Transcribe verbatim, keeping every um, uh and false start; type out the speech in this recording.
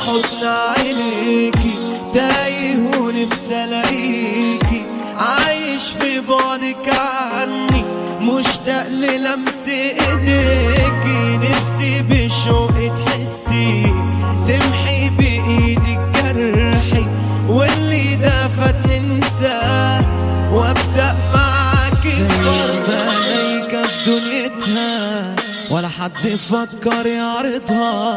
حضن عينيكي، تايه ونفسي الاقيكي، عايش في بعدك عني، مشتاق للمس ايديكي، نفسي بشوق تحسي، تمحي بايدك جرحي، واللي ده فات ننساه، وابدأ معاكي ملايكة في دنيتها، ولا حد فكر يعرضها.